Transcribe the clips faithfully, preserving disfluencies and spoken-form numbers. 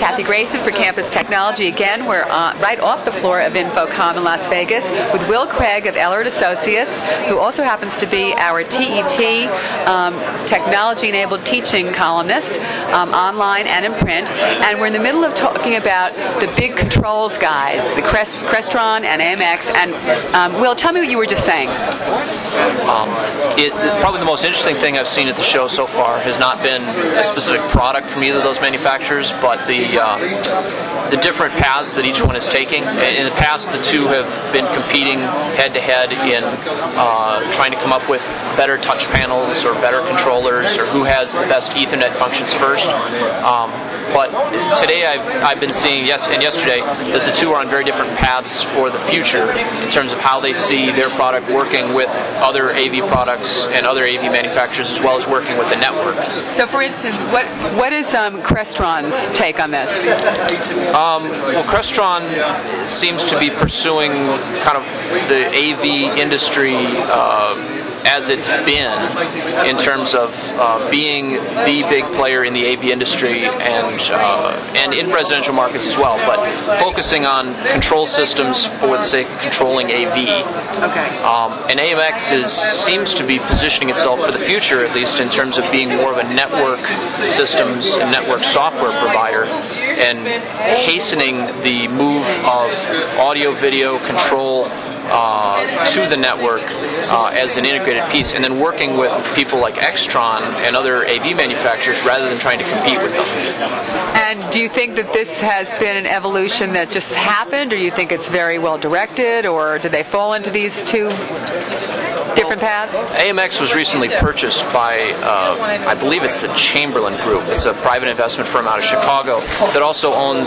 Kathy Grayson for Campus Technology. Again, we're uh, right off the floor of InfoComm in Las Vegas with Will Craig of Ellard Associates, who also happens to be our T E T um, technology-enabled teaching columnist, um, online and in print. And we're in the middle of talking about the big controls guys, the Crest, Crestron and A M X. And um, Will, tell me what you were just saying. Um, it, probably the most interesting thing I've seen at the show so far has not been a specific product from either of those manufacturers, but the uh, the different paths that each one is taking. In the past, the two have been competing head-to-head in uh, trying to come up with better touch panels or better controllers, or who has the best Ethernet functions first. Um, But today I've, I've been seeing, yes, and yesterday, that the two are on very different paths for the future in terms of how they see their product working with other A V products and other A V manufacturers, as well as working with the network. So, for instance, what what is um, Crestron's take on this? Um, well, Crestron seems to be pursuing kind of the A V industry uh, as it's been, in terms of uh, being the big player in the A V industry and uh, and in residential markets as well, but focusing on control systems for the sake of controlling A V. Okay. Um, and A M X is seems to be positioning itself for the future, at least in terms of being more of a network systems and network software provider, and hastening the move of audio video control Uh, to the network uh, as an integrated piece, and then working with people like Extron and other A V manufacturers rather than trying to compete with them. And do you think that this has been an evolution that just happened, or do you think it's very well directed, or did they fall into these two different paths? A M X was recently purchased by, uh, I believe it's the Chamberlain Group. It's a private investment firm out of Chicago that also owns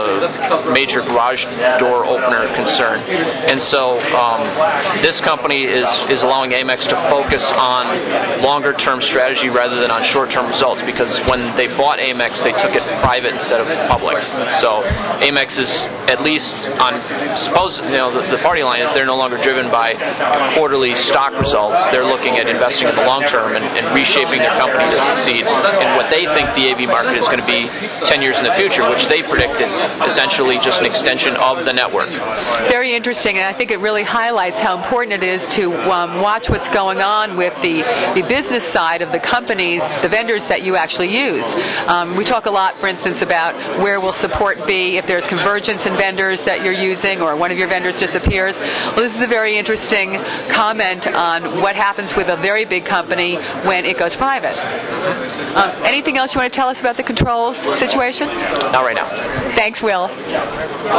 a major garage door opener concern. And so um, this company is, is allowing A M X to focus on longer-term strategy rather than on short-term results, because when they bought A M X, they took it private instead of public. So A M X is, at least on, suppose, you know, the, the party line is they're no longer driven by quarterly stock results. They're looking at investing in the long term and, and reshaping their company to succeed in what they think the A V market is going to be ten years in the future, which they predict is essentially just an extension of the network. Very interesting, and I think it really highlights how important it is to um, watch what's going on with the, the business side of the companies, the vendors that you actually use. Um, we talk a lot, for instance, about where will support be if there's convergence in vendors that you're using or one of your vendors disappears. Well, this is a very interesting comment on what happens with a very big company when it goes private. Um, anything else you want to tell us about the controls situation? Not right now. Thanks, Will.